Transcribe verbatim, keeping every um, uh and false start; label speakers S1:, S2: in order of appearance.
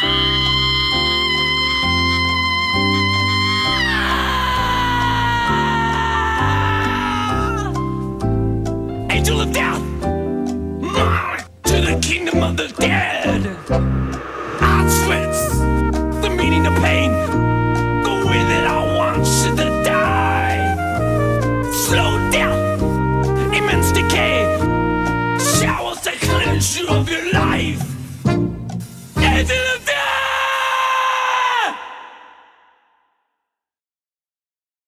S1: Angel of death, to the kingdom of the dead. Auschwitz, the meaning of pain, the way that I want you to die. Slow death, immense decay, showers that cleanse you of your life. Angel of death.